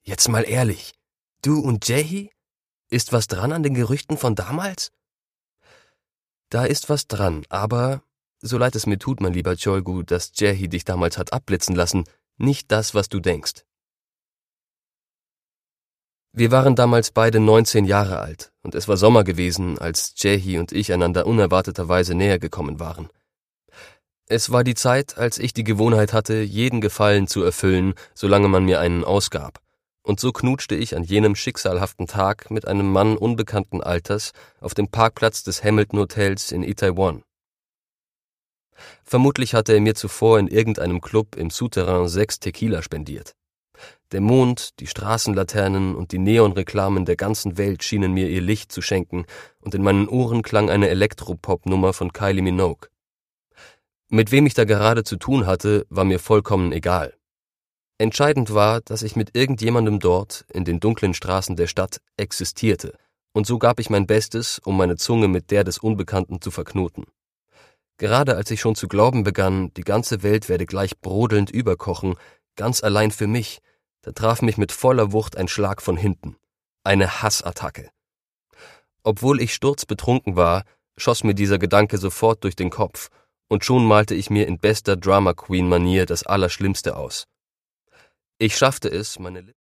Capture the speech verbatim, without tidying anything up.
Jetzt mal ehrlich, du und Jehi? Ist was dran an den Gerüchten von damals? Da ist was dran, aber, so leid es mir tut, mein lieber Cholgu, dass Jehi dich damals hat abblitzen lassen, nicht das, was du denkst. Wir waren damals beide neunzehn Jahre alt und es war Sommer gewesen, als Jehi und ich einander unerwarteterweise näher gekommen waren. Es war die Zeit, als ich die Gewohnheit hatte, jeden Gefallen zu erfüllen, solange man mir einen ausgab. Und so knutschte ich an jenem schicksalhaften Tag mit einem Mann unbekannten Alters auf dem Parkplatz des Hamilton Hotels in Itaewon. Vermutlich hatte er mir zuvor in irgendeinem Club im Souterrain sechs Tequila spendiert. Der Mond, die Straßenlaternen und die Neonreklamen der ganzen Welt schienen mir ihr Licht zu schenken, und in meinen Ohren klang eine Elektropop-Nummer von Kylie Minogue. Mit wem ich da gerade zu tun hatte, war mir vollkommen egal. Entscheidend war, dass ich mit irgendjemandem dort, in den dunklen Straßen der Stadt, existierte, und so gab ich mein Bestes, um meine Zunge mit der des Unbekannten zu verknoten. Gerade als ich schon zu glauben begann, die ganze Welt werde gleich brodelnd überkochen, ganz allein für mich, da traf mich mit voller Wucht ein Schlag von hinten. Eine Hassattacke. Obwohl ich sturzbetrunken war, schoss mir dieser Gedanke sofort durch den Kopf, und schon malte ich mir in bester Drama-Queen-Manier das Allerschlimmste aus. Ich schaffte es, meine Lippen